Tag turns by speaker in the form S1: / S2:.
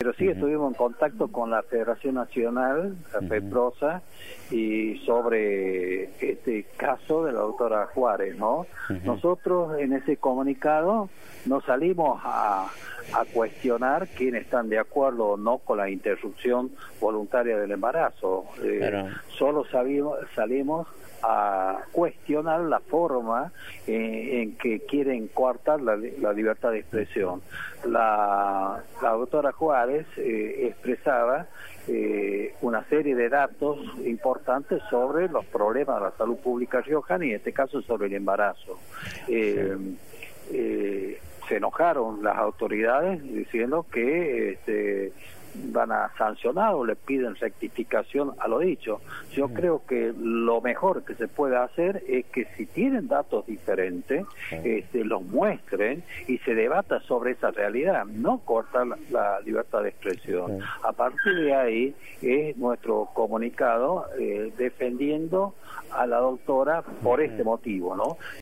S1: pero sí estuvimos en contacto con la Federación Nacional, la FEPROSA, y sobre este caso de la doctora Juárez, ¿no? Nosotros en ese comunicado no salimos a cuestionar quiénes están de acuerdo o no con la interrupción voluntaria del embarazo. Solo salimos a cuestionar la forma en que quieren coartar la libertad de expresión. La doctora Juárez expresaba una serie de datos importantes sobre los problemas de la salud pública riojana y en este caso sobre el embarazo. Se enojaron las autoridades diciendo que van a sancionar o le piden rectificación a lo dicho. Yo creo que lo mejor que se puede hacer es que si tienen datos diferentes, los muestren y se debata sobre esa realidad, no cortar la libertad de expresión. A partir de ahí es nuestro comunicado defendiendo a la doctora por este motivo, ¿no?